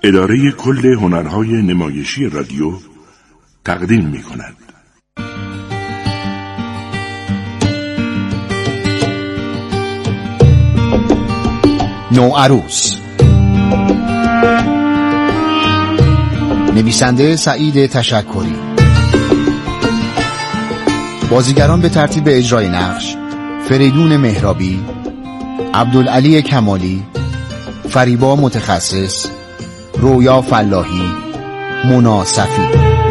اداره کل هنرهای نمایشی رادیو تقدیم می کند. نوعروس، نویسنده سعید تشکری. بازیگران به ترتیب اجرای نقش: فریدون مهرابی، عبدالعلی کمالی، فریبا متخصص، رویا فلاحی، مونا صفی.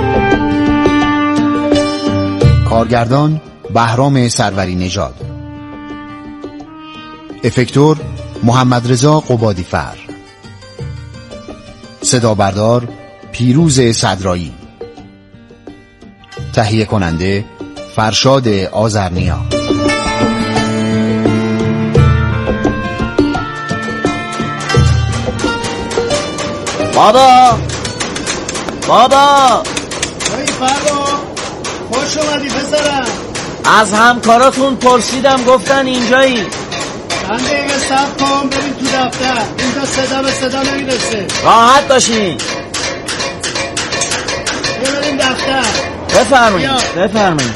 کارگردان: بهرام سروری نژاد. افکتور: محمد رضا قبادی فر. صدا بردار: پیروز صدرایی. تهیه کننده: فرشاد آذرنیا. بابا ای فردا، خوش اومدی پسرم. از همکاراتون پرسیدم گفتن اینجایی. چند دقیقه صبر کن بریم تو دفتر، اینجا صدا به صدا نمیرسه. راحت باشین. بریم دفتر. بفرمایید.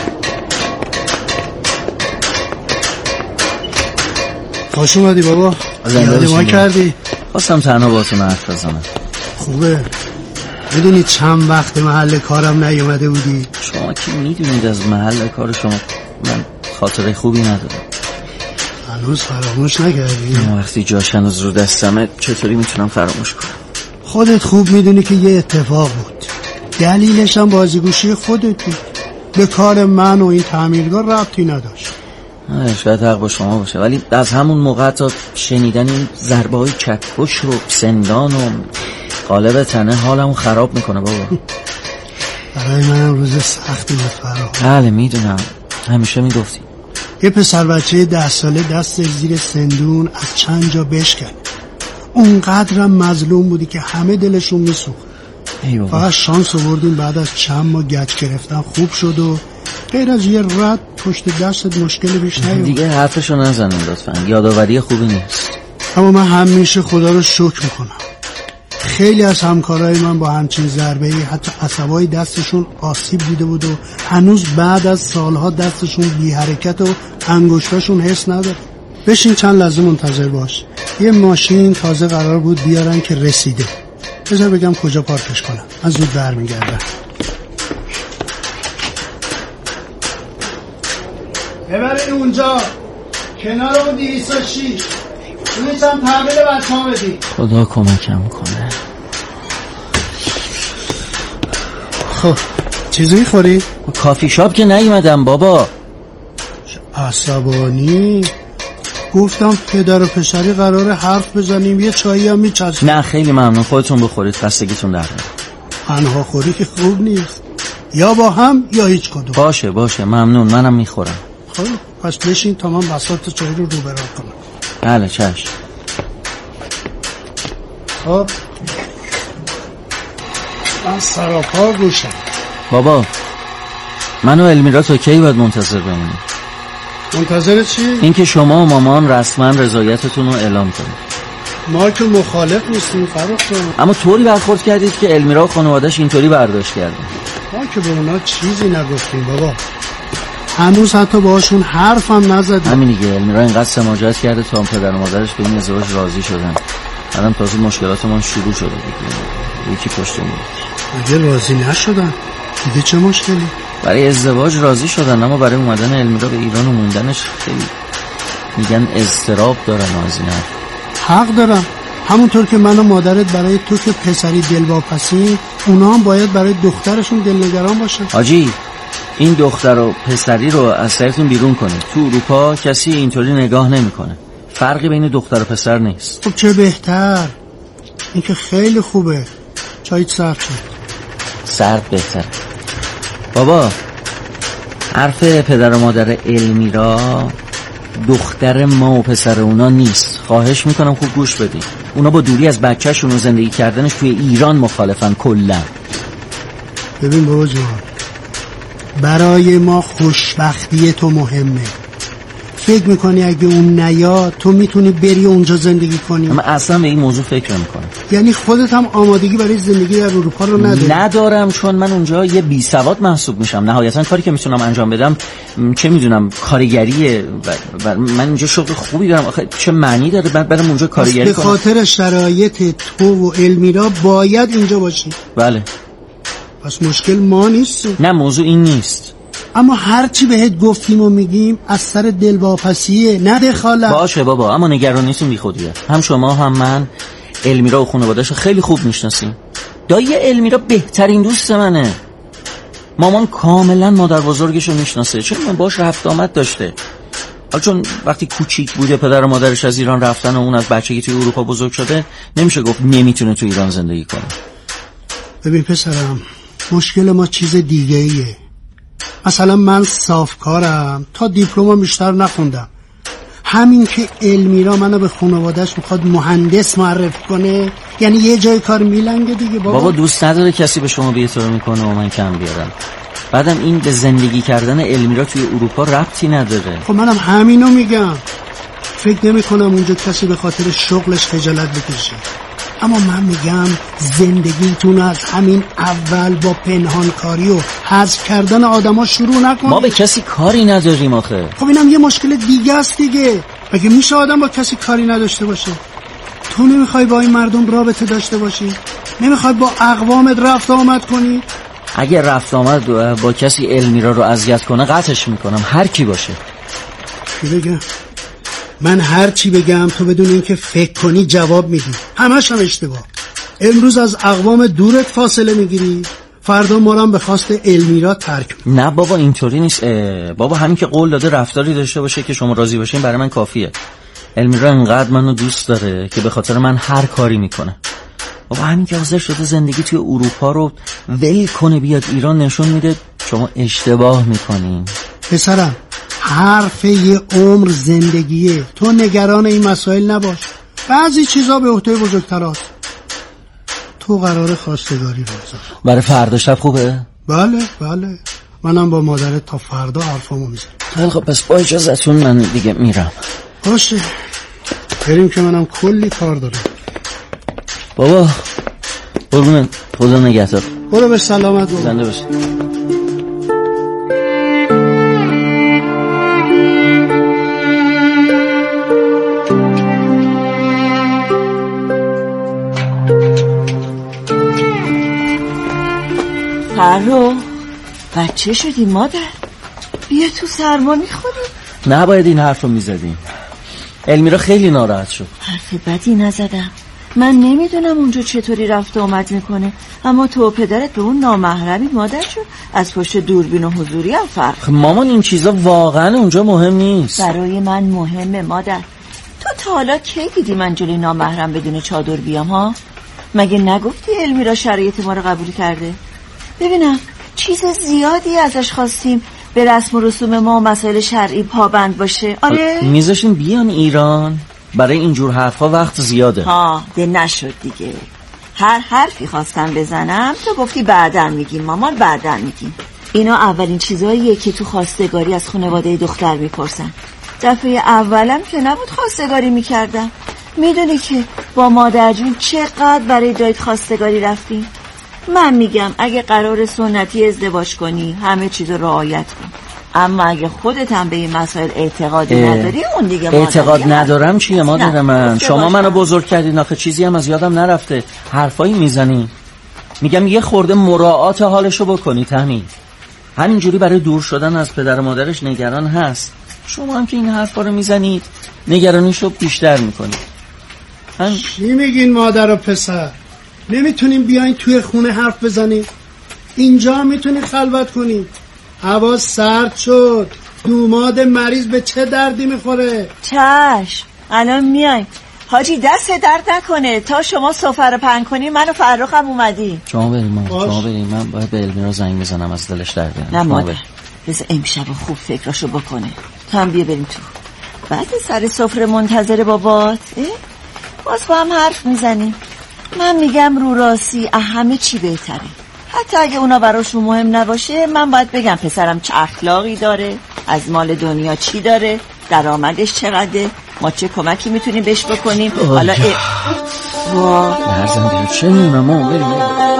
خوش اومدی بابا. یاد ما کردی. خواستم تنها باتون حرف بزنم. خوبه. میدونی چند وقت محل کارم نیومده بودی؟ شما که میدونید از محل کار شما من خاطره خوبی ندارم. هنوز فراموش نکردی؟ وقتی جاش هنوز رو دستمه چطوری میتونم فراموش کنم؟ خودت خوب میدونی که یه اتفاق بود، دلیلش هم بازیگوشی خودت بود. به کار من و این تعمیرگاه ربطی نداشت. شاید حق با شما باشه، ولی از همون موقع تا شنیدن این ضربه های چکش و سندان و قالب تنه حالمو خراب میکنه بابا. برای منم روز سختی بود فرا. بله میدونم، همیشه میگفتی. یه پسر بچه 10 ساله دست زیر سندون از چند جا بشکن. اونقدرم مظلوم بودی که همه دلشون میسوخت. فقط شانس آوردیم بعد از چند ماه گچ گرفتن خوب شد و غیر از یه رد پشت دستت مشکل بیش نیومد. دیگه حرفشو نزنیم لطفا، یادآوری خوبی نیست. اما من همیشه خدا رو شکر میکنم. خیلی از همکارای من با همچین ضربه‌ای حتی عصبای دستشون آسیب دیده بود و هنوز بعد از سالها دستشون بی حرکت و انگشتاشون حس نداره. بشین چند لحظه منتظر باش. یه ماشین تازه قرار بود بیارن که رسیده. بذار بگم کجا پارکش کنم، من زود برمیگردم. ببرین اونجا کنار اون 206. اونیچم تحویل بچه ها بدی. خدا کمکم کنه. خب چیزی میخوری؟ کافی شاپ که نیومدم بابا. عصبانی؟ گفتم پدر و پسری قراره حرف بزنیم، یه چایی هم میچسب. نه خیلی ممنون، خودتون بخورید، خستگیتون در میاد. تنها خوری که خوب نیست، یا با هم یا هیچ کدوم. باشه ممنون، منم میخورم. خب پس بشین تا من بساط چایی رو برام کنم. بله چشم. خب من سراپا گوشم. بابا من و المیرا تا کی باید منتظر بمونیم؟ منتظر چی؟ اینکه شما و مامان رسما رضایتتون رو اعلام کنید. ما که مخالف نیستیم فروخ جان، اما طوری برخورد کردید که المیرا و خانواده‌اش اینطوری برداشت کردن. ما که به اونا چیزی نگفتیم بابا، هنوز حتی باهاشون حرفم نزدیم. همین دیگه، المیرا اینقدر سماجت کرده تا پدر و مادرش به این ازدواج راضی شدن. الان تازه مشکلات ما شروع شده دیگه. یکی پشت میاد. اگه راضی نشدن دیگه چه مشکلی؟ برای ازدواج راضی شدن، اما برای اومدن المیرا به ایران و موندنش خیلی میگن اضطراب دارن. از این حق دارم. همونطور که من و مادرت برای تو که پسری دلواپسی، اونا هم باید برای دخترشون دلنگران باشن. حاجی این دختر و پسری رو از سرتون بیرون کنید. تو اروپا کسی اینطوری نگاه نمیکنه. فرقی بین دختر و پسر نیست. خب چه بهتر. این که خیلی خوبه. چایت سرد شد. سرد بهتر. بابا حرف پدر و مادر المیرا دختر ما و پسر اونا نیست. خواهش میکنم خوب گوش بدید. اونا با دوری از بچه‌شون و زندگی کردنش توی ایران مخالفن کلا. ببین بابا جوان، برای ما خوشبختی تو مهمه. فکر میکنی اگه اون نیاد تو میتونی بری اونجا زندگی کنی؟ من اصلا به این موضوع فکر نمی‌کنم. یعنی خودت هم آمادگی برای زندگی در اروپا رو ندارم، چون من اونجا یه بی سواد محسوب میشم. نهایتا کاری که میتونم انجام بدم چه میدونم کارگریه و من اینجا شغل خوبی دارم. آخه چه معنی داره بعد برم اونجا کارگری کنم؟ به خاطر شرایط تو و المیرا باید اینجا باشی. بله. پس مشکل ما نیست. نه موضوع این نیست. اما هرچی بهت گفتیم و میگیم از سر دلواپسیه، نه دخالت. باشه بابا، اما نگران نیستیم بی خودیه. هم شما هم من المیرا و خانواده‌اش خیلی خوب میشناسیم. دایی المیرا بهترین دوست منه. مامان کاملا مادر بزرگشو میشناسه، چون من باش رفت آمد داشته. حالا چون وقتی کوچیک بوده پدر و مادرش از ایران رفتن و اون از بچگی توی اروپا بزرگ شده، نمیشه گفت نمیتونه تو ایران زندگی کنه. ببین پسرم، مشکل ما چیز دیگه ایه. مثلا من صافکارم، تا دیپلم بیشتر نخوندم. همین که المیرا منو به خانواده‌اش میخواد مهندس معرفی کنه، یعنی یه جای کار میلنگه دیگه. بابا دوست نداره کسی به شما بی‌احترامی میکنه و من کم بیارم. بعدم این به زندگی کردن المیرا توی اروپا ربطی نداره. خب منم همینو میگم. فکر نمی کنم اونجا کسی به خاطر شغلش خجالت بکشه. اما من میگم زندگیتون از همین اول با پنهانکاری و حذف کردن آدما شروع نکنید. ما به کسی کاری نداریم آخه. خب اینم یه مشکل دیگه است دیگه. مگه میشه آدم با کسی کاری نداشته باشه؟ تو نمیخوای با این مردم رابطه داشته باشی؟ نمیخوای با اقوامت رفت آمد کنی؟ اگه رفت آمد با کسی المیرا رو اذیت کنه قطعش میکنم، هر کی باشه. چی بگم؟ من هر چی بگم تو بدون اینکه فکر کنی جواب میدی. همش هم اشتباه. امروز از اقوام دورت فاصله میگیری، فردا ما رو هم به خواست المیرا ترک میکنی. نه بابا اینطوری نیست. بابا همین که قول داده رفتاری داشته باشه که شما راضی باشین برای من کافیه. المیرا انقدر منو دوست داره که به خاطر من هر کاری میکنه. بابا همین که حاضر شده زندگی توی اروپا رو ول کنه بیاد ایران نشون میده شما اشتباه میکنین. پسرم حرف یه عمر زندگیه، تو نگران این مسائل نباش. بعضی چیزا به عهده بزرگتراست. تو قرار خواستگاری بذار. برای فردا شب خوبه؟ بله منم با مادرت تا فردا حرفامو میزنم. خیلی خب پس با اجازتون من دیگه میرم. باشه بریم که منم کلی کار دارم. بابا قربونت، خدا نگهدار. برو به سلامت بابا. زنده باش. فرو بچه شدی مادر؟ بیا تو سرما میخوری؟ نباید این حرف رو میزدیم. المیرا خیلی ناراحت شد. حرف بدی نزدم. من نمیدونم اونجا چطوری رفت و آمد میکنه، اما تو و پدرت به اون نامحرمی مادر شد. از پشت دوربین و حضوری هم فرق. مامان این چیزا واقعا اونجا مهم نیست. برای من مهمه مادر. تو تا حالا کی دیدی من جلوی نامحرم بدون چادر بیام ها؟ مگه نگفتی المیرا شرایط ما رو قبول کرده؟ ببینم چیز زیادی ازش خواستیم به رسم و رسوم ما و مسائل شرعی پابند باشه. آره میذاشین بیان ایران. برای اینجور حرفا وقت زیاده. ده نشد دیگه. هر حرفی خواستم بزنم تو گفتی بعداً میگیم مامان، بعداً میگیم. اینا اولین چیزاییه که تو خواستگاری از خانواده دختر میپرسن. دفعه اولم که نبود خواستگاری میکردم. میدونی که با مادر جون چقدر برای جایت خواستگاری رفتیم. من میگم اگه قرار سنتی ازدواج کنی همه چیز رو رعایت کن، اما اگه خودت هم به این مسائل اعتقادی نداری اون دیگه اعتقاد ندارم چیه مادر من؟ شما منو بزرگ کردین آخه چیزی هم از یادم نرفته. حرفایی میزنی. میگم یه خورده مراعات حالشو بکنید. همینجوری برای دور شدن از پدر و مادرش نگران هست. شما هم که این حرفا رو میزنید نگرانیشو بیشتر میکنید. چی میگین مادر و پسر؟ نمیتونیم بیاین توی خونه حرف بزنیم؟ اینجا هم میتونید خلوت کنید. هوا سرد شد. دوماد مریض به چه دردی میخوره؟ چشم الان میایم. حاجی دست درد نکنه تا شما سفره پهن کنی من و فرخ هم اومدی. شما بریم شما بریم. من باید به المیرا زنگ بزنم از دلش در بیارم. نه مادر بذار امشب خوب فکراشو بکنه. تو هم بیا بریم تو. بعد سر سفره منتظر بابات باز با هم حرف میزنیم. من میگم رو راستی همه چی بهتره. حتی اگه اونا براشون مهم نباشه من باید بگم پسرم چه اخلاقی داره، از مال دنیا چی داره، درآمدش چقدره، ما چه کمکی میتونیم بهش بکنیم. حالا لرزم دیگه چه میمونم ما بریم.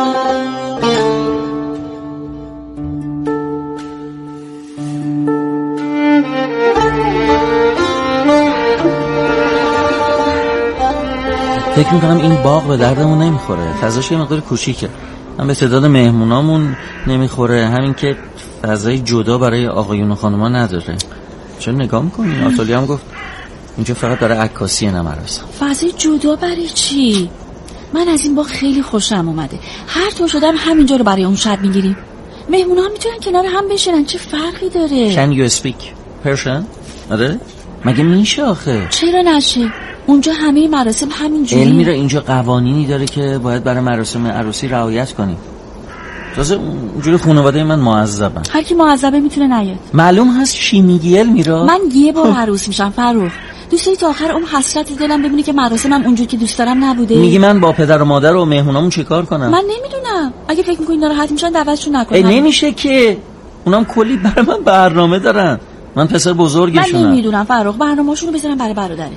فکر میکنم این باغ به دردمون نمیخوره، فضاش یه مقدار کوچیکه، هم به تعداد مهمونامون نمیخوره، همین که فضای جدا برای آقایون و خانوما نداره. چون نگاه میکنی آتالی هم گفت اینجا فقط برای عکاسیه نه مراسم. فضای جدا برای چی؟ من از این باغ خیلی خوشم اومده، هر طور شدم همینجا رو برای اون شب میگیریم، مهمونا هم میتونن کنار هم بشینن، چه فرقی داره؟ Can you speak Persian؟ آره؟ مگه میشه آخه؟ چرا نشه؟ اونجا همه مراسم همینجوریه. علمی را اینجا قوانینی داره که باید برای مراسم عروسی رعایت کنی. تازه اونجوری خانواده من معذبن. هر کی معذبه میتونه نیاد. معلوم هست چی میگی علمی را؟ من یه بار عروس میشم فرخ. دوست داری تا آخر حسرت دلم ببینی که مراسمم اونجوری که دوست دارم نبوده؟ میگی من با پدر و مادر و مهمونامون چیکار کنم؟ من نمیدونم. اگه فکر می‌کنی ناراحت میشن دعوتشون نکنم. نمیشه که. اونام کلی برای من برنامه دارن. من پسر بزرگشونم. من نمیدونم فرخ، برنامه‌شون رو بذارم برای برادرت.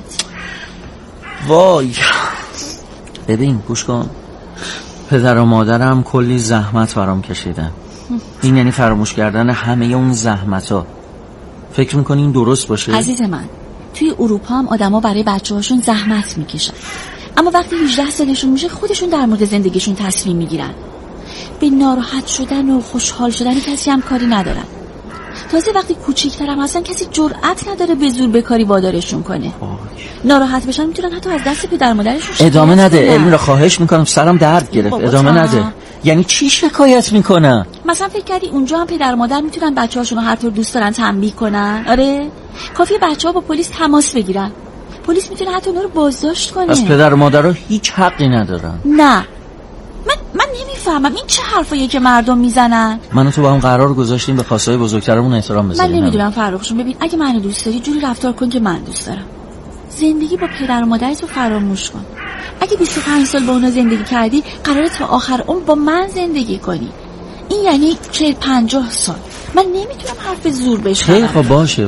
وای ببین گوش کن، پدر و مادرم کلی زحمت برام کشیدن. این یعنی فراموش کردن همه اون زحمت‌ها. فکر می‌کنی این درست باشه؟ عزیز من، توی اروپا هم آدما برای بچه‌هاشون زحمت میکشن، اما وقتی 18 سالشون میشه خودشون در مورد زندگیشون تصمیم میگیرن. به ناراحت شدن و خوشحال شدن کسی هم کاری ندارن. تازه وقتی کوچیک‌ترم هستن کسی جرئت نداره به زور به کاری وادارشون کنه. ناراحت بشن میتونن حتی از دست پدر مادرشون ادامه نده. علمی را خواهش میکنم، سرم درد گرفت. ادامه نده. یعنی چی شکایت میکنن؟ مثلا فکر کردی اونجا هم پدر مادر میتونن بچه‌هاشون رو هر طور دوست دارن تنبیه کنن؟ آره، کافیه بچه‌ها با پلیس تماس بگیرن، پلیس میتونه حتی اونا رو بازداشت کنه. پس پدر و مادرها هیچ حقی ندارن. نه، من نمیفهمم این چه حرفاییه که مردم میزنن. من و تو با هم قرار گذاشتیم به خواستهای بزرگترمون احترام بذاریم. من نمیدونم فرخشون، ببین اگه منو دوست داری جوری رفتار کن که من دوست دارم. زندگی با پدر و مادرت رو فراموش کن. اگه 25 سال با اونا زندگی کردی، قراره تا آخر عمر با من زندگی کنی. این یعنی 40-50 سال. من نمیتونم حرف زور بشنوم. خیلی خب باشه.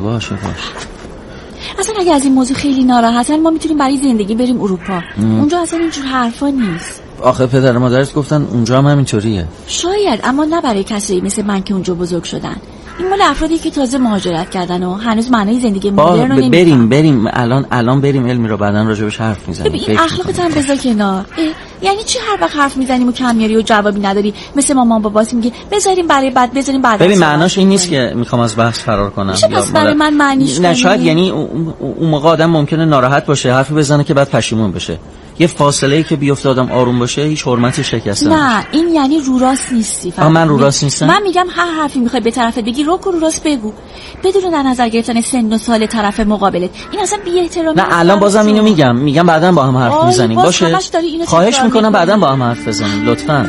اصلا اگه از این موضوع خیلی ناراحتن، ما میتونیم برای زندگی بریم اروپا. اونجا اصلا اینجور حرفا نیست. آخه پدر و مادرت گفتن اونجا هم همینطوریه. شاید، اما نه برای کسایی مثل من که اونجا بزرگ شدن. این مال افرادی که تازه مهاجرت کردن و هنوز معنای زندگی مدرن رو نمی‌فهمن. بریم الان بریم علمی رو بعدن راجبش حرف میزنیم. ببین اخلاقت هم بذار کنار. یعنی چی هر وقت حرف میزنیم و کم میاری و جوابی نداری؟ مثل مامان بابات میگه بذاریم برای بعد، بذاریم بعد. ببین معناش این نیست که میخوام از بحث فرار کنم. میشه پس برای من معنیش نه شاید یعنی اون موقع آدم ممکنه ناراحت باشه، حرفی بزنه که بعد پشیمون بشه. یه فاصله‌ای که بیفته آدم آروم باشه هیچ حرمتی شکسته نمیشه. نه این یعنی رو راست نیستی. من رو راست نیستم. من میگم هر حرفی میخوای به طرفت بگی رو راست بگو، بدون در نظر گرفتن سن و سال طرف مقابلت. این اصلا بی‌احترامی. نه الان بازم اینو میگم بعداً با هم حرف میزنیم. باشه خواهش میکنم بعداً با هم حرف بزنیم لطفاً.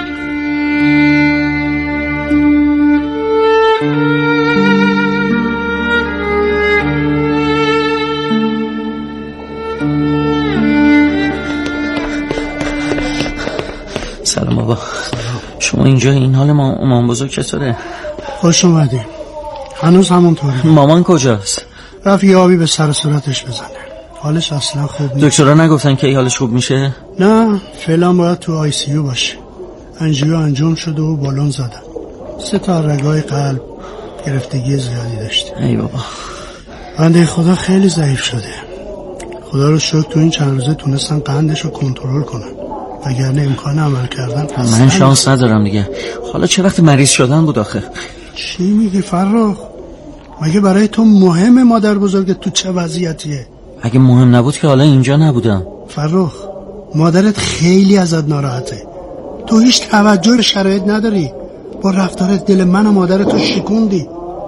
سلام بابا. شما اینجا این حال مامان بزرگ چطوره؟ خوش اومدیم. هنوز همونطوره. مامان کجاست؟ رفت یه آبی به سر صورتش بزنه. حالش اصلا خوب نیست. دکترها نگفتن که حالش خوب میشه؟ نه فعلا باید تو آی سی یو باشه. انجیو انجام شده و بالون زدن. 3 تا رگای قلب گرفتگی زیادی داشته. ای بابا. بنده خدا خیلی ضعیف شده. خدا رو شکر تو این چند روزه تونستن قندش رو کنترل کنن، وگرنه امکان عمل کردن من شانس ندارم دیگه. حالا چه وقت مریض شدن بود آخه؟ چی میگی فرخ؟ مگه برای تو مهمه مادر بزرگت تو چه وضعیتیه؟ اگه مهم نبود که حالا اینجا نبودم. فرخ مادرت خیلی ازت ناراحته، تو هیچ توجه به شرایط نداری، با رفتارت دل من و مادرتو شکوندی.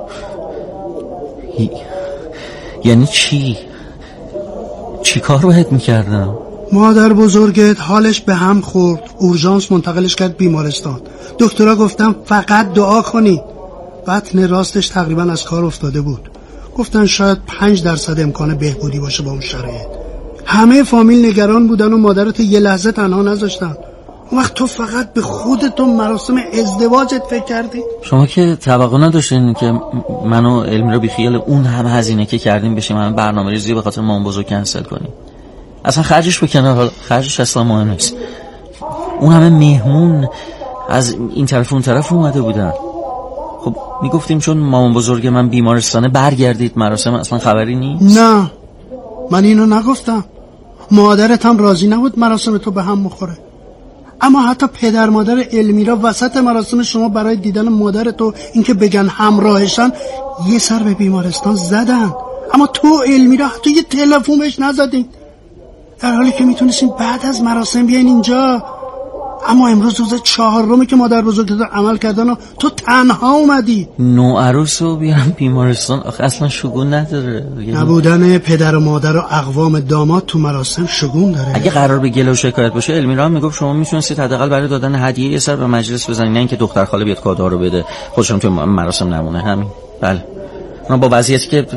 یعنی چی کار باید میکردم؟ مادر بزرگت حالش به هم خورد، اورژانس منتقلش کرد بیمارستان. دکترها گفتن فقط دعا کنی. بطن راستش تقریبا از کار افتاده بود. گفتن شاید 5% امکان بهبودی باشه با اون شرایط. همه فامیل نگران بودن و مادرت یه لحظه تنها نذاشتن. اون وقت تو فقط به خودت و مراسم ازدواجت فکر کردی؟ شما که توقع نداشتین که من و علمی رو بیخیال اون همه هزینه که کردیم بشیم همه برنامه ریزی به خاطر مامان بزرگ کنسل کنیم. اصلا خرجش به کنار، حالا خرجش اصلا مهم نیست. اون همه مهمون از این طرف اون طرف اومده بودن. خب میگفتیم چون مامان بزرگ من بیمارستانه برگردید مراسم، اصلا خبری نیست. نه من اینو نگفتم. مادرت هم راضی نبود مراسم تو به هم بخوره. اما حتی پدر مادر المیرا وسط مراسم شما برای دیدن مادر تو اینکه بگن همراهشن یه سر به بیمارستان زدن. اما تو المیرا حتی یه تلفن بهش نزدین، در حالی که میتونستین بعد از مراسم بیاین اینجا. اما امروز روز 4 که مادر بزرگت عمل کردن و تو تنها اومدی. نوعروس رو بیارم بیمارستان آخه اصلا شگون نداره. نبودن پدر و مادر و اقوام داماد تو مراسم شگون داره. اگه قرار به گله و شکایت باشه المیرا هم میگفت شما میتونستید حداقل برای دادن هدیه یه سر به مجلس بزنین، نه اینکه دختر خاله بیاد کادو رو بده خودشون تو مراسم نمونه. همین. بله من با وضعیتی که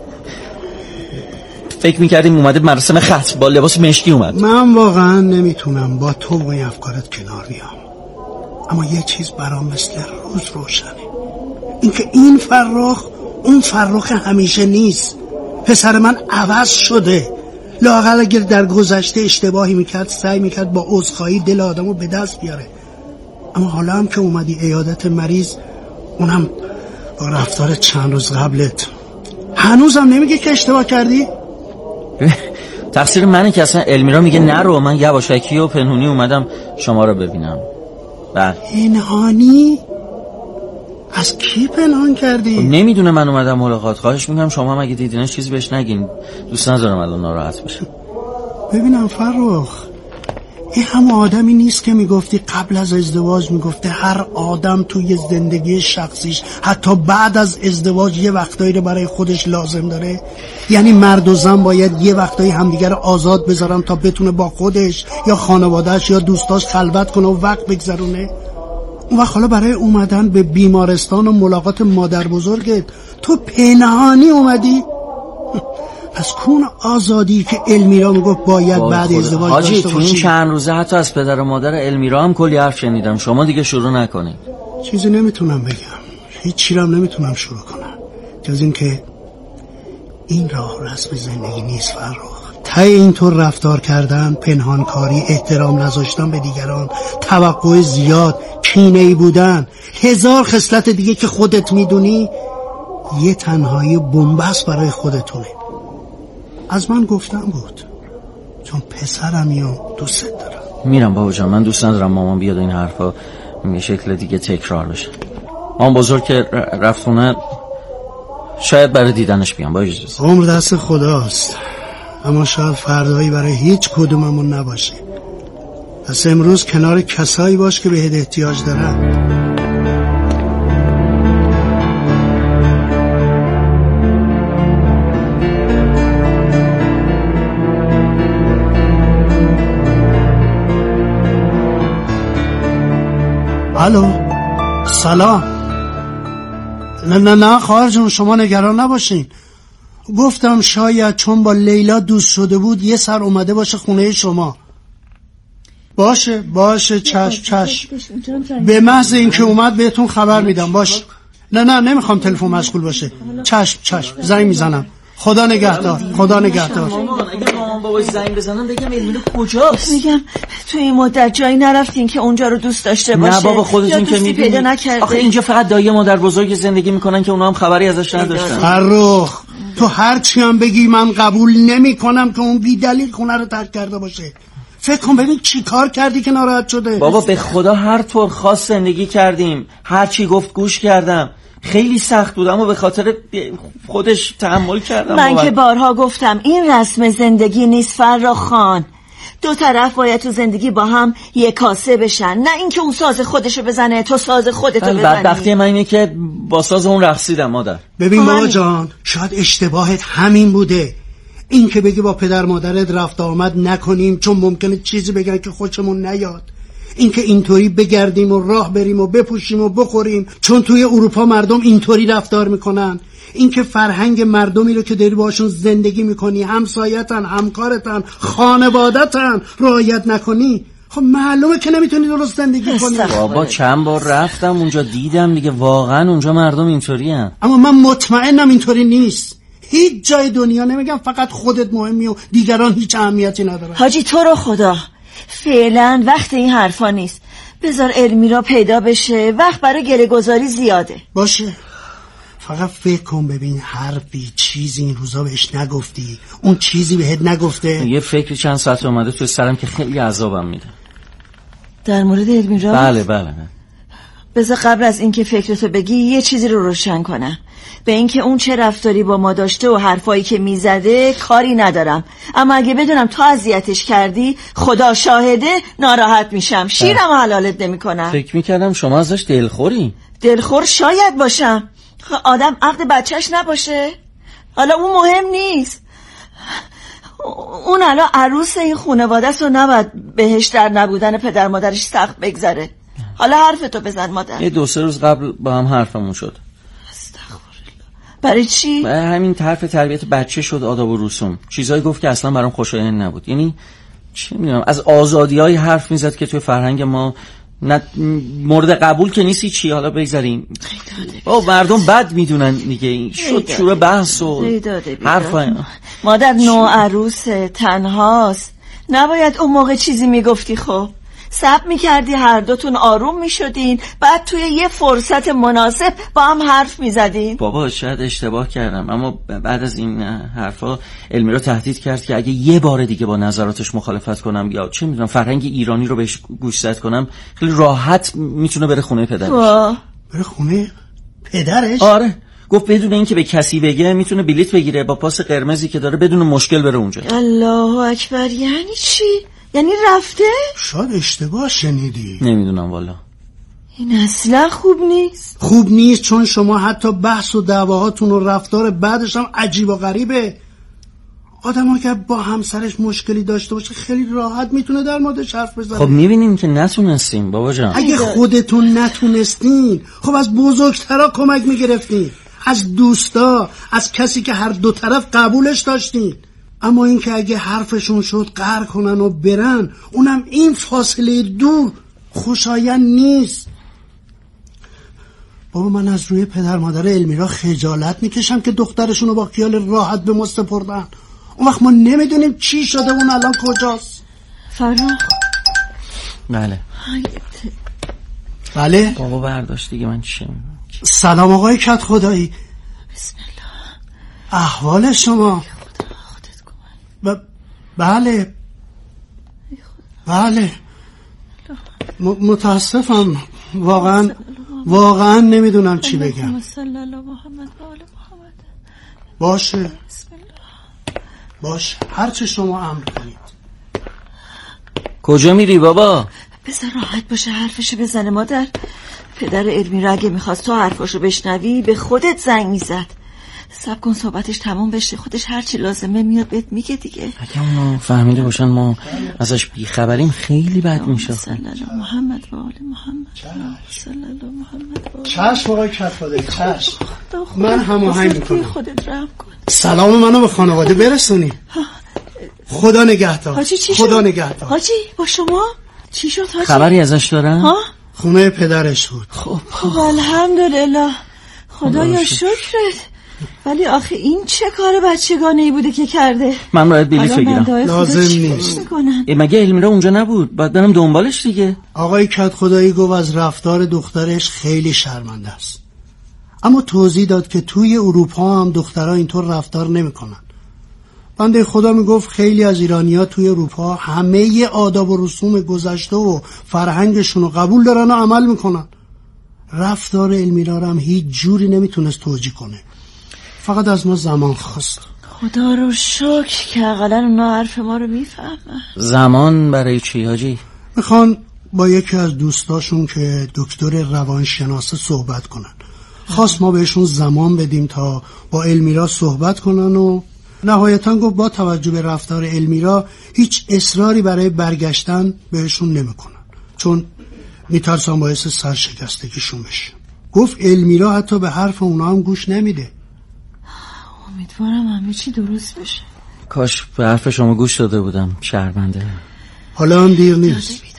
فکر میکردیم اومده مراسم ختم با لباس مشکی اومد. من واقعا نمیتونم با تو و این افکارت کنار بیام. اما یه چیز برام مثل روز روشنه، اینکه این فرخ اون فرخ همیشه نیست. پسر من عوض شده. لااقل اگر در گذشته اشتباهی میکرد سعی میکرد با عذرخواهی دل آدمو به دست بیاره. اما حالا هم که اومدی عیادت مریض، اونم با رفتار چند روز قبلت، هنوزم نمیگه که اشتباه کردی؟ تقصیر منه که اصلا المیرا میگه نرو. من یواشکی و پنهونی اومدم شما رو ببینم. بله. پنهانی؟ از کی پنهان کردی؟ نمیدونه من اومدم ملاقات. خواهش میکنم شما هم اگه دیدینش چیزی بهش نگین، دوست ندارم الان ناراحت بشه. ببینم فرخ، این هم آدمی نیست که میگفتی قبل از ازدواج میگفته هر آدم توی زندگی شخصیش حتی بعد از ازدواج یه وقتایی رو برای خودش لازم داره. یعنی مرد و زن باید یه وقتایی همدیگر آزاد بذارن تا بتونه با خودش یا خانوادهش یا دوستاش خلوت کنه و وقت بگذرونه. اون وقت حالا برای اومدن به بیمارستان و ملاقات مادر بزرگت تو پنهانی اومدی؟ پس کون آزادی که المیرا میگفت باید بعد ازدواج داشته باشی. تو این چند روزه حتی از پدر و مادر المیرا هم کلی حرف شنیدم. شما دیگه شروع نکنید. چیزی نمیتونم بگم، هیچی رو نمیتونم شروع کنم جز این که این راه رسم زندگی نیست فرخ. ته اینطور رفتار کردن، پنهانکاری، احترام نذاشتن به دیگران، توقع زیاد، کینه‌ای بودن، هزار خصلت دیگه که خودت میدونی، یه تنهایی بنبست برای خودتونه. از من گفتم بود چون پسرمی و دوست دارم. میرم بابا جان، من دوست ندارم مامان بیاد این حرفا یه شکل دیگه تکرار بشه. مامان بزرگ که رفت خونه شاید برای دیدنش بیام. با اجازه. عمر دست خداست، اما شاید فردایی برای هیچ کدوممون نباشه. پس امروز کنار کسایی باش که بهت احتیاج دارن. الو سلام. نه خواهر جون شما نگران نباشین. گفتم شاید چون با لیلا دوست شده بود یه سر اومده باشه خونه شما. باشه چشم. به محض اینکه اومد بهتون خبر میدم. باشه. نه نمیخوام تلفن مشغول باشه. چشم زنگ میزنم. خدا نگهدار. اگه مامان باباش زنگ بزنن بگم المیرا کجاست؟ میگم تو این مدت جایی نرفتین که اونجا رو دوست داشته باشه. نه بابا خودتون که میدونید. آخه اینجا فقط دایی مادر بزرگ زندگی میکنن که اونا هم خبری ازش نداشتن. فرخ تو هر چی هم بگی من قبول نمی کنم که اون بی دلیل خونه رو ترک کرده باشه. فکر کن ببین چی کار کردی که ناراحت شده. بابا به خدا هر طور خاص زندگی کردیم، هر چی گفت گوش کردم. خیلی سخت بود اما به خاطر خودش تحمل کردم. من که بارها گفتم این رسم زندگی نیست فرخ خان. دو طرف باید تو زندگی با هم یک کاسه بشن، نه اینکه اون ساز خودشو بزنه تو ساز خودتو بزنی. بدبختی من اینه که با ساز اون رقصیدم مادر. ببین بابا جان شاید اشتباهت همین بوده، این که بگی با پدر مادرت رفت آمد نکنیم چون ممکنه چیزی بگن که خوشمون نیاد، این که اینطوری بگردیم و راه بریم و بپوشیم و بخوریم چون توی اروپا مردم اینطوری رفتار میکنن، این که فرهنگ مردمی رو که داری باشون زندگی میکنی، همسایتن، همکارتن، خانوادتن رعایت نکنی، خب معلومه که نمیتونی درست زندگی کنی. بابا چند بار رفتم اونجا دیدم دیگه، واقعا اونجا مردم اینطوری هن. اما من مطمئنم اینطوری نیست. هیچ جای دنیا، نمیگم فقط خودت مهمی و دیگران هیچ اهمیتی نداره. حاجی تو رو خدا فعلا وقت این حرفا نیست. بذار المیرا پیدا بشه، وقت برای گله گذاری زیاده. باشه، فقط فکر کن ببین حرفی چیزی این روزا بهش نگفتی، اون چیزی بهت نگفته. یه فکری چند ساعت اومده توی سرم که خیلی عذابم میده. در مورد المیرا؟ بله. بذار قبل از اینکه فکرتو بگی یه چیزی رو روشن کنم. به اینکه اون چه رفتاری با ما داشته و حرفایی که میزده کاری ندارم، اما اگه بدونم تو اذیتش کردی خدا شاهده ناراحت میشم، شیرم حلالت نمیکنم. فکر میکردم شما ازش دلخوری. دلخور شاید باشم، آدم عقد بچهش نباشه؟ حالا اون مهم نیست، اون الان عروس این خانواده است و نباید بهش در نبودن پدر مادرش سخت بگذره. حالا حرفتو بزن مادر. یه 2-3 روز قبل با هم حرفمون شد. برای چی؟ همین طرف تربیت بچه شد، آداب و رسوم، چیزایی گفت که اصلا برام خوشایند نبود. یعنی چه میدونم از آزادی‌های حرف میزد که توی فرهنگ ما مورد قبول که نیستی. چی حالا بگذاریم، مردم بد میدونن دیگه. شد شروع بحث و حرف. مادر نو عروسه، تنهاست، نباید اون موقع چیزی میگفتی. خب صبر میکردی، هر دوتون آروم میشدین، بعد توی یه فرصت مناسب با هم حرف میزدین. بابا شاید اشتباه کردم، اما بعد از این حرفا المیرا تهدید کرد که اگه یه بار دیگه با نظراتش مخالفت کنم یا چه میدونم فرهنگ ایرانی رو بهش گوشزد کنم، خیلی راحت میتونه بره خونه پدرش. بره خونه پدرش؟ آره، گفت بدون اینکه به کسی بگه میتونه بلیت بگیره با پاس قرمزی که داره بدون مشکل بره اونجا. الله اکبر. یعنی چی؟ یعنی رفته؟ شاید اشتباه شنیدی. نمیدونم والا. این اصلا خوب نیست. خوب نیست چون شما حتی بحث و دعواهاتون و رفتار بعدش هم عجیب و غریبه. آدم ها که با همسرش مشکلی داشته باشه خیلی راحت میتونه در موردش حرف بزنه. خب میبینیم که نتونستیم بابا جان. اگه خودتون نتونستین خب از بزرگترا کمک میگرفتین، از دوستا، از کسی که هر دو طرف قبولش داشتین. اما این که اگه حرفشون شد قهر کنن و برن، اونم این فاصله دور، خوشایند نیست. بابا من از روی پدر مادر المیرا خجالت میکشم که دخترشونو با خیال راحت به ما سپردن. اون وقت ما نمیدونیم چی شده، اون الان کجاست. فرخ. بله بابا برداشت دیگه، من چی؟ سلام آقای کت خدایی. بسم الله. احوال شما؟ بله متاسفم، واقعا نمیدونم چی بگم. باشه هرچه شما امر کنید. کجا میری بابا؟ بذار راحت باشه حرفشو بزنه مادر. پدر المیرا اگه میخواست تو حرفاشو بشنوی به خودت زنگ میزد. صبر کن صحبتش تموم بشه، خودش هرچی لازمه میاد بهت میگه دیگه. اگه اونا فهمیده باشن ما ازش بیخبریم خیلی بد میشه. صلی الله محمد و آل محمد. صلی الله محمد و آل. چشم آقای کتفادری، چشم. من هماهنگ میکنم. خودت رحم کن. سلام منو به خانواده برسونی. خدا نگهدار. خدا نگهدار. حاجی با شما چی شد حاجی؟ خبری ازش دارن؟ خونه پدرش بود. خب الحمدلله، خدایا شکرت. ولی آخه این چه کار بچگانه‌ای بوده که کرده؟ من باید بلیط بگیرم. لازم نیست. مگه المیرا اونجا نبود؟ باید برم دنبالش دیگه. آقای کت خدایی گفت از رفتار دخترش خیلی شرمنده است، اما توضیح داد که توی اروپا هم دخترها اینطور رفتار نمی‌کنن. بنده خدا میگفت خیلی از ایرانی‌ها توی اروپا همه آداب و رسوم گذشته و فرهنگشون رو قبول دارن و عمل میکنن. رفتار المیرا هم هیچ جوری نمیتونست توجیه کنه، فقط از ما زمان خواست. خدا رو شکر که اقلا اونا حرف ما رو میفهمن. زمان برای چی حاجی؟ میخوان با یکی از دوستاشون که دکتر روانشناسه صحبت کنن. خواست ما بهشون زمان بدیم تا با المیرا صحبت کنن و نهایتاً گفت با توجه به رفتار المیرا هیچ اصراری برای برگشتن بهشون نمیکنن، چون میترسن باعث سرشکستگیشون بشه. گفت المیرا حتی به حرف اونا هم گوش نمیده. امیدوارم همه چی درست بشه. کاش به حرف شما گوش داده بودم، شرمنده. حالا هم دیر نیست.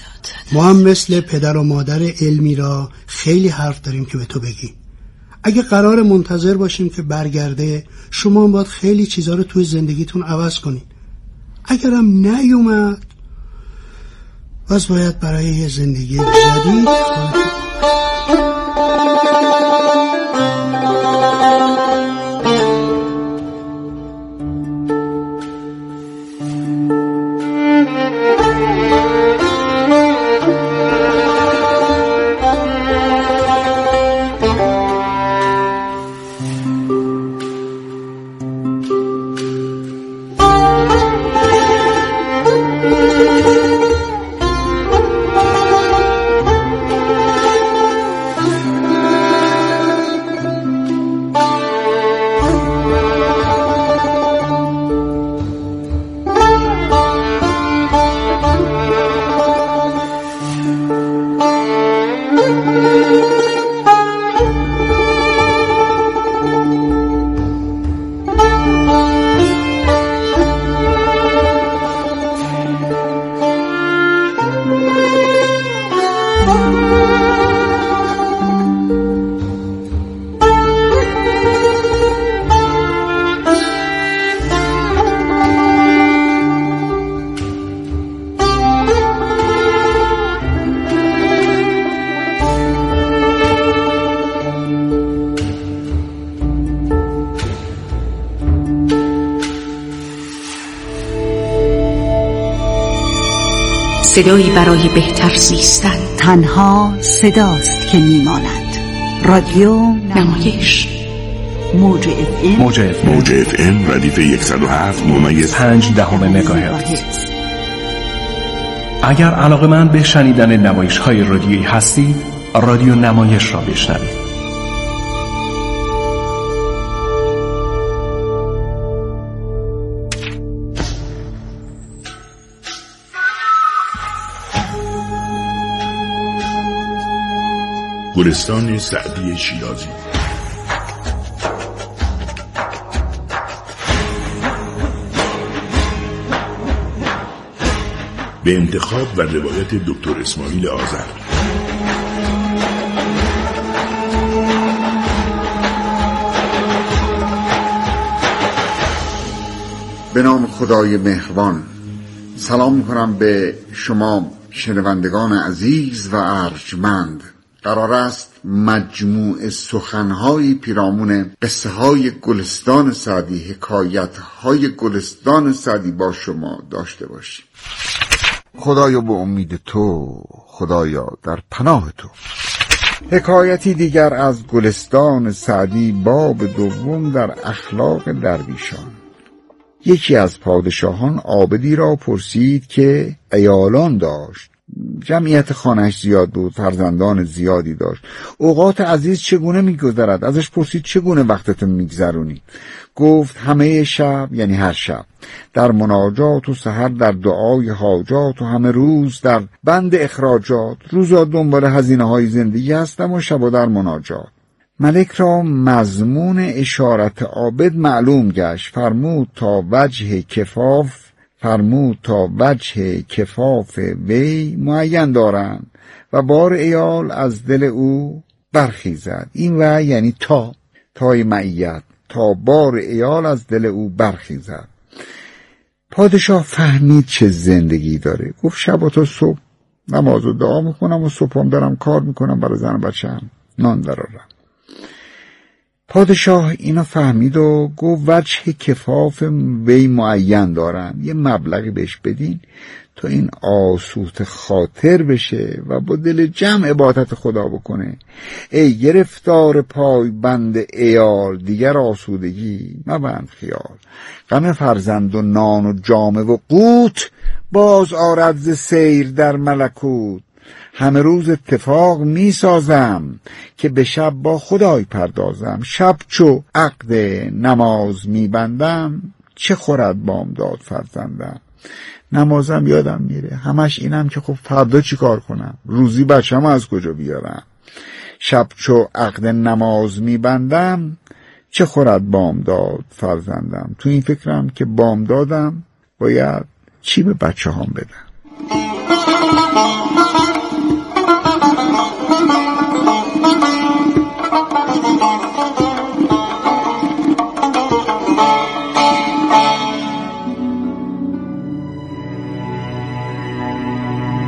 ما هم مثل پدر و مادر المیرا خیلی حرف داریم که به تو بگیم. اگه قرار منتظر باشیم که برگرده، شما هم باید خیلی چیزا رو توی زندگیتون عوض کنین. اگرم نیومد، بس باید برای یه زندگی جدید صدایی برای بهتر زیستن. تنها صداست که میماند. رادیو نمایش. موج اف ام ردیف 107.5 مگاهرتز. اگر علاقه‌مند به شنیدن نمایش‌های رادیویی هستید، رادیو نمایش را بشنوید. گلستان سعدی شیرازی. به انتخاب و روایت دکتر اسماعیل آذر. به نام خدای مهربان. سلام می‌کنم به شما شنوندگان عزیز و ارجمند. قرار است مجموع سخن‌های پیرامون قصه های گلستان سعدی، حکایت های گلستان سعدی با شما داشته باشیم. خدایا به امید تو، خدایا در پناه تو. حکایتی دیگر از گلستان سعدی، باب دوم، در اخلاق درویشان. یکی از پادشاهان عابدی را پرسید که عیالان داشت، جمعیت خانه‌اش زیاد بود، فرزندان زیادی داشت. اوقات عزیز چگونه می‌گذرد؟ ازش پرسید چگونه وقتتون می‌گذرونی؟ گفت همه شب، یعنی هر شب، در مناجات و سحر در دعای حاجات و همه روز در بند اخراجات. روزا دنبال هزینه‌های زندگی هستم و شبا در مناجات. ملک را مضمون اشارت عابد معلوم گشت. فرمود تا وجه کفاف وی معین دارند و بار عیال از دل او برخیزد. این و یعنی تای معیت، تا بار عیال از دل او برخیزد. پادشاه فهمید چه زندگی داره. گفت شب تا صبح نماز و دعا میکنم و صبحم دارم کار میکنم برای زن و بچه‌ام نان درارم. پادشاه اینو فهمید و گفت وجه کفاف وی معین دارن، یه مبلغی بهش بدین تا این آسوده خاطر بشه و با دل جمع عبادت خدا بکنه. ای گرفتار پای بند عیال، دیگر آسودگی مبند خیال. غم فرزند و نان و جامه و قوت، باز آرد ز سیر در ملکوت. همه روز اتفاق می سازم که به شب با خدای پردازم. شب چو عقد نماز می بندم، چه خورد بامداد فرزندم. نمازم یادم میره، همش اینم که خب فردا چی کار کنم، روزی بچه‌مو از کجا بیارم. شب چو عقد نماز می بندم، چه خورد بامداد فرزندم. تو این فکرم که بامدادم باید چی به بچه هم بدم.